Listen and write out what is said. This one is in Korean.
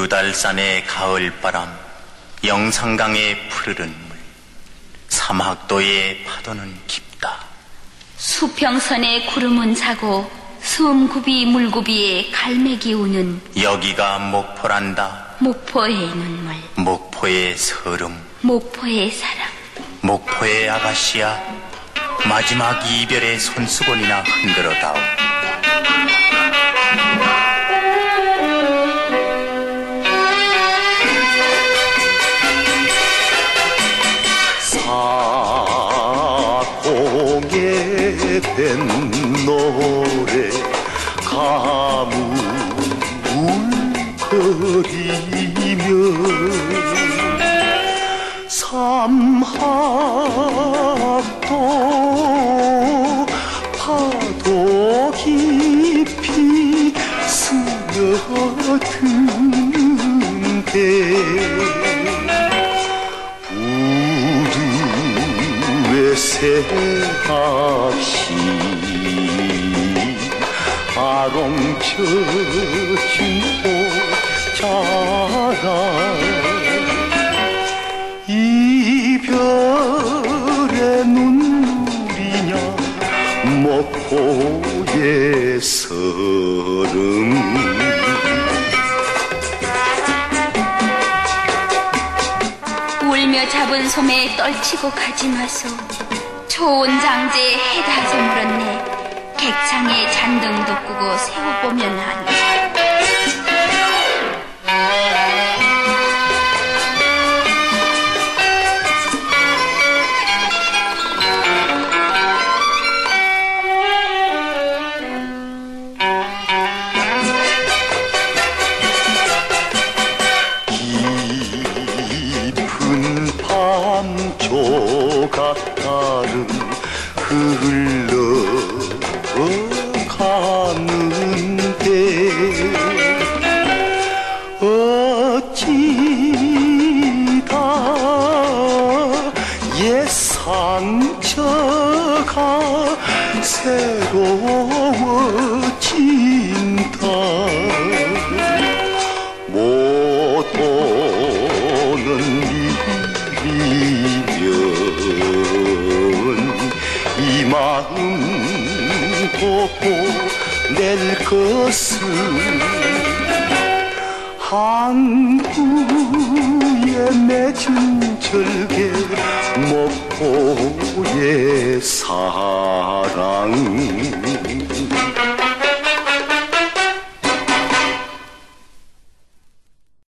유달산의 가을바람, 영산강의 푸르른 물, 삼학도의 파도는 깊다. 수평선의 구름은 자고 숨굽이 물굽이에 갈매기 우는 여기가 목포란다. 목포의 눈물, 목포의 서름, 목포의 사랑, 목포의 아가씨야, 마지막 이별의 손수건이나 흔들어다오. 사공의 뱃노래 가물거리며 삼학도 파도 깊이 스며드는데 우르의 새학시 아롱 펴진 꽃자라 이별의 눈물이냐 목포의 서름. 울며 잡은 소매 떨치고 가지 마소. 좋은 장제에 해다서 물었네. 객창에 잔등도 끄고 세워보면 하니. 조각다른 흘러가는데 어찌다 옛 상처가 새로워진다. 못 오는 이 마음 보낼 것을 항구에 맺은 절개 목포의 사랑.